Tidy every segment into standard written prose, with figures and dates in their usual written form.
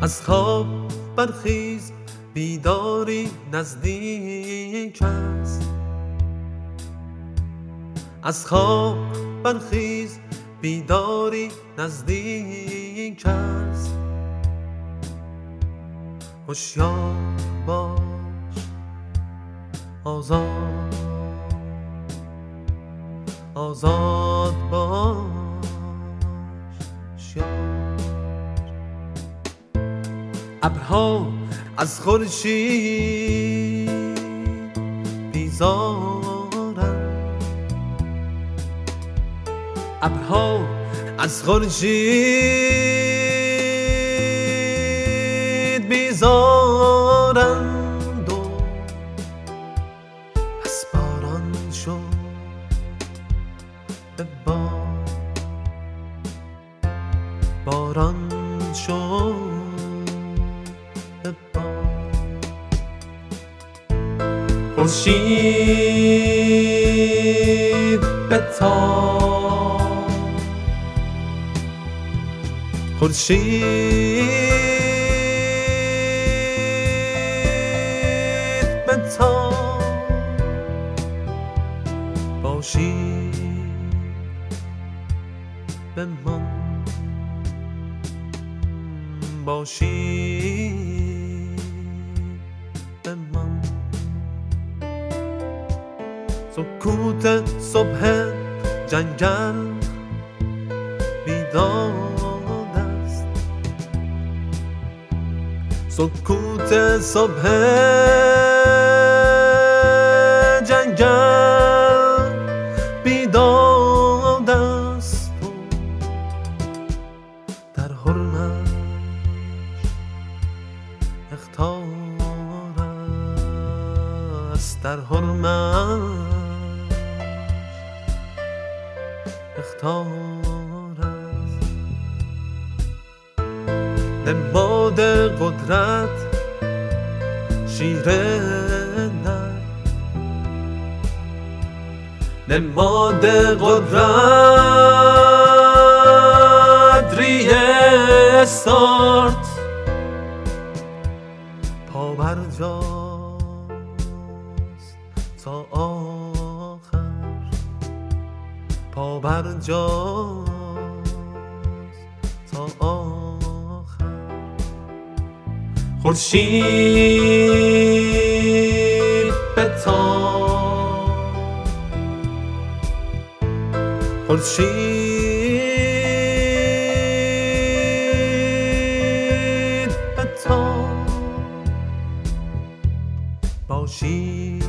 از خواب برخیز، بیداری نزدیک است. از خواب برخیز، بیداری نزدیک است. هوشیار باش، آزاد باش، هوشیار. ابرها از خورشید بیزارند، ابرها از خورشید بیزارند و پس باران شو به باران شو به خورشید بتاب، خورشید بتاب، باشید بمان، باشید بمان. سکوت صبح جنگل بیداد است، سکوت صبح جنگل بیداد است و در حرمش اختار است، در حرمش اختار است. نماد قدرت شیر نر، نماد قدرت ریستارت، پابرجاست تا آخر، پابرجاست تا آخر. خورشید بتاب، خورشید بتاب، باشید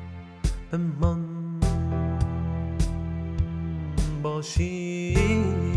بمان، باشید